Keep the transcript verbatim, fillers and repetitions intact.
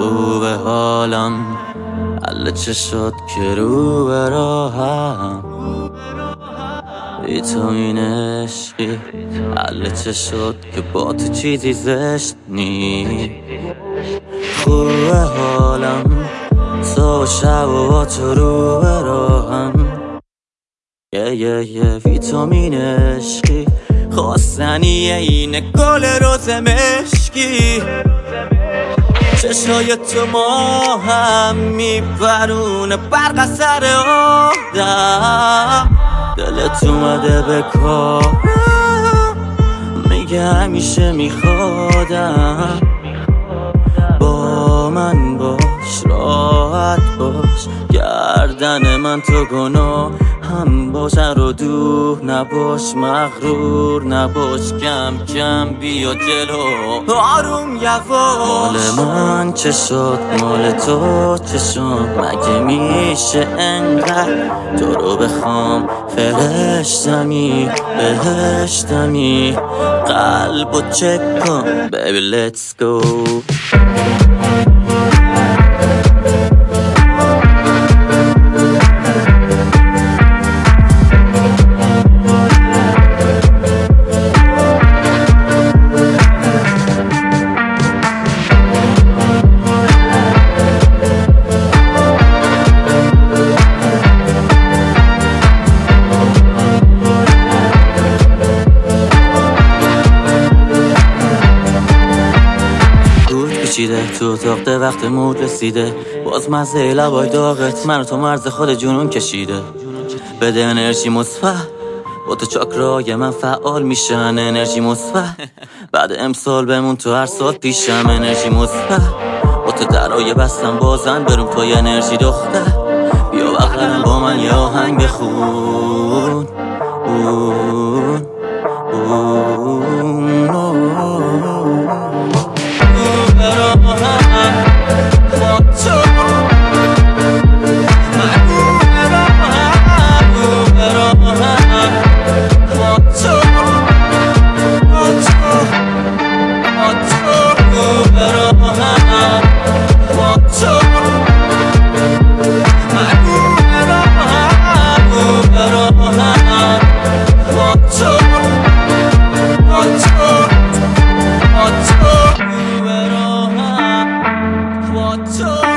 خوبه حالم، حل چه شد که رو به راهم، ای تو این عشقی حل چه شد که با تو چیزی زشت نی. خوبه حالم صبح و شب و با تو رو به راهم، یه یه یه ویتامین عشقی خواستنیه اینه گل روز مشکی. چشای تو ما هم میپرونه برق سر آدم، دلت اومده به کارم، میگه همیشه میخوادم. با من باش راحت باش، گردن من تو گناه هم باش، رو دور نباش مغرور نباش، کم کم بیا جلو آروم یواش. مال من چه شد مال تو چه شد، مگه میشه انقدر تو رو بخوام، فرشتمی بهشتمی، قلبو چک کن baby let's go. تو اتاق وقت مود رسیده، باز مزه لبای داغت من و تو مرز خود جنون کشیده. بده انرژی مثبت، با تو چاکرای من فعال میشن انرژی مثبت، بعد امسال بمون تو هر سال پیشم انرژی مثبت. با تو درای بستم بازن برم توی انرژی دختر، بیا بغلم با من یه آهنگ بخون. اون اون So